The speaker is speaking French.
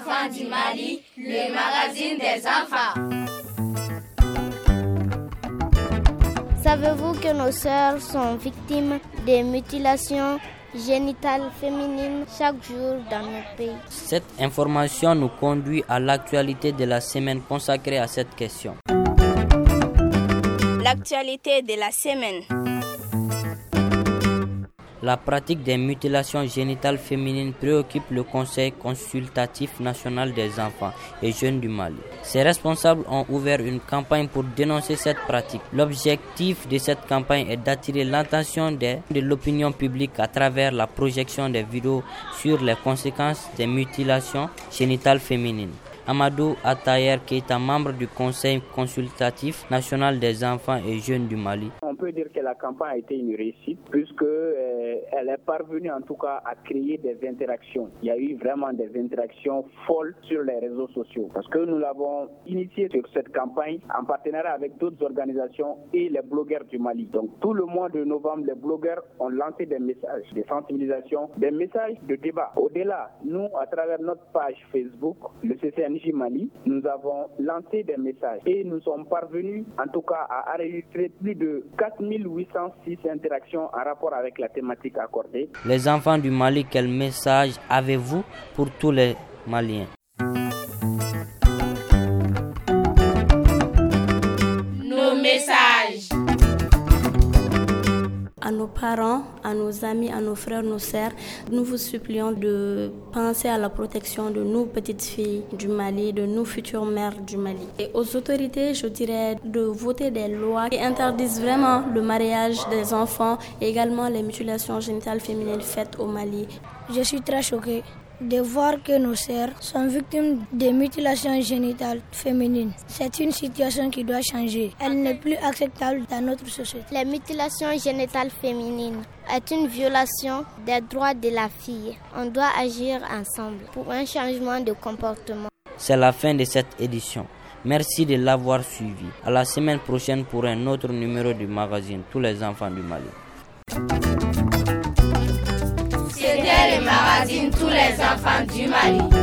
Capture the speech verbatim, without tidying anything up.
enfants du Mali, le magazine des enfants. Savez-vous que nos sœurs sont victimes des mutilations génitales féminines chaque jour dans notre pays? Cette information nous conduit à l'actualité de la semaine consacrée à cette question. L'actualité de la semaine. La pratique des mutilations génitales féminines préoccupe le Conseil consultatif national des enfants et jeunes du Mali. Ses responsables ont ouvert une campagne pour dénoncer cette pratique. L'objectif de cette campagne est d'attirer l'attention de, de l'opinion publique à travers la projection des vidéos sur les conséquences des mutilations génitales féminines. Amadou Atayer Keita, membre du Conseil consultatif national des enfants et jeunes du Mali. On peut dire que la campagne a été une réussite puisque euh, elle est parvenue en tout cas à créer des interactions. Il y a eu vraiment des interactions folles sur les réseaux sociaux parce que nous l'avons initié sur cette campagne en partenariat avec d'autres organisations et les blogueurs du Mali. Donc tout le mois de novembre, les blogueurs ont lancé des messages de sensibilisation, des messages de débat. Au-delà, nous, à travers notre page Facebook, le C C N J Mali, nous avons lancé des messages et nous sommes parvenus en tout cas à enregistrer plus de quatre mille huit cent six interactions en rapport avec la thématique accordée. Les enfants du Mali, quel message avez-vous pour tous les Maliens? Nos messages. À nos parents, à nos amis, à nos frères, nos sœurs, nous vous supplions de penser à la protection de nos petites filles du Mali, de nos futures mères du Mali. Et aux autorités, je dirais de voter des lois qui interdisent vraiment le mariage des enfants et également les mutilations génitales féminines faites au Mali. Je suis très choquée de voir que nos sœurs sont victimes de mutilations génitales féminines. C'est une situation qui doit changer. Elle n'est plus acceptable dans notre société. La mutilation génitale féminine est une violation des droits de la fille. On doit agir ensemble pour un changement de comportement. C'est la fin de cette édition. Merci de l'avoir suivi. À la semaine prochaine pour un autre numéro du magazine Tous les enfants du Mali. C'était le magazine Tous les enfants du Mali.